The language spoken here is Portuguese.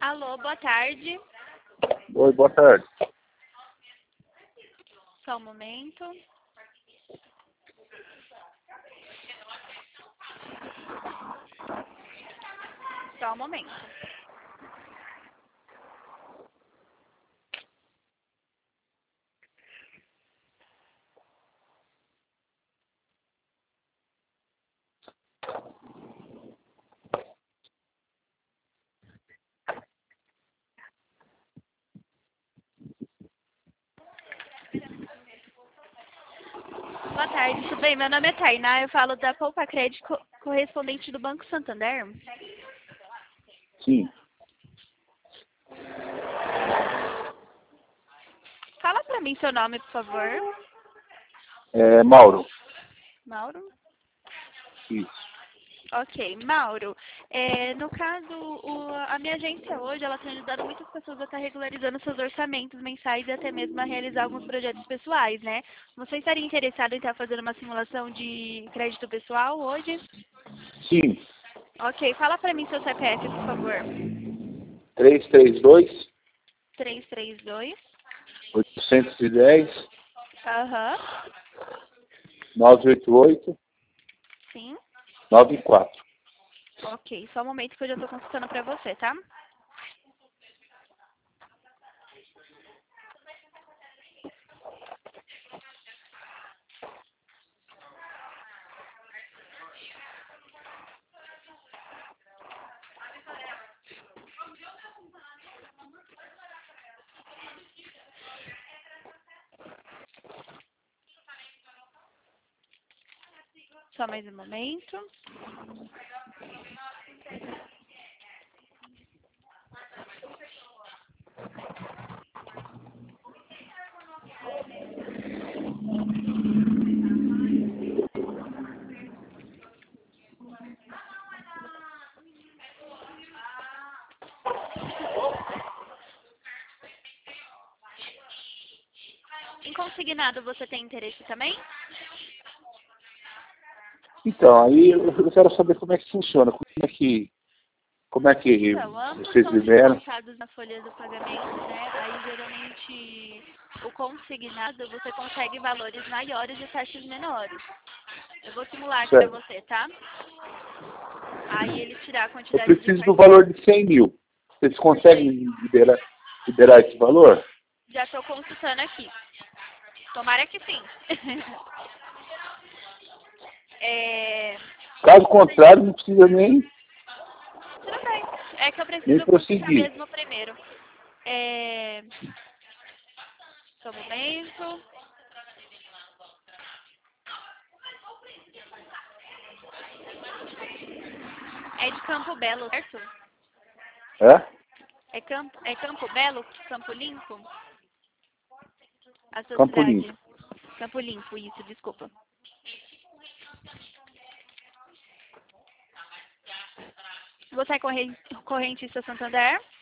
Alô, boa tarde. Oi, boa tarde. Só um momento. Só um momento. Boa tarde, tudo bem? Meu nome é Tainá, eu falo da Poupa Crédito, correspondente do Banco Santander. Sim. Fala pra mim seu nome, por favor. É Mauro. Mauro? Isso. Ok, Mauro, no caso, a minha agência hoje, ela tem ajudado muitas pessoas a estar regularizando seus orçamentos mensais e até mesmo a realizar alguns projetos pessoais, né? Você estaria interessado em estar fazendo uma simulação de crédito pessoal hoje? Sim. Ok, fala pra mim seu CPF, por favor. 332 332. 810 Aham. 988 Sim. 94. Ok, só um momento que eu já estou consultando para você, tá? Só mais um momento. Em consignado, você tem interesse também? Então, aí eu quero saber como é que funciona, como é que Então, ambos vocês são liberam. descontados na folha do pagamento, né? Aí, geralmente, o consignado, você consegue valores maiores e taxas menores. Eu vou simular aqui para Certo. você, tá? Aí, ele tirar a Eu quantidade de preciso do cartão. valor de 100 mil. Vocês conseguem liberar esse valor? Já estou consultando aqui. Tomara que sim. Caso contrário, não precisa Tudo bem. É que eu nem preciso consultar prosseguir. mesmo primeiro. Só um momento. É de Campo Belo, certo? É? É Campo Belo? Campo Limpo? A sua Campo Limpo. cidade? Campo Limpo, isso, desculpa. Você é correntista Santander?